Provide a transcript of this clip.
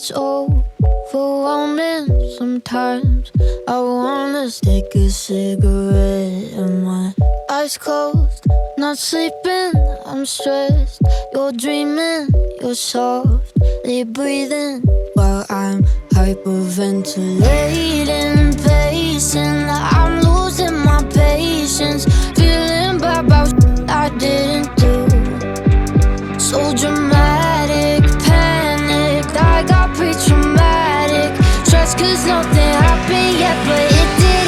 It's overwhelming sometimes. I wanna stick a cigarette and my eyes closed. Not sleeping, I'm stressed. You're dreaming, you're softly breathing while I'm hyperventilating, pacing. I'm losing my patience, feeling bad about I didn't do. So dramatic, panicked, I got pre-traumatic stress, cause nothing happened yet, but it did.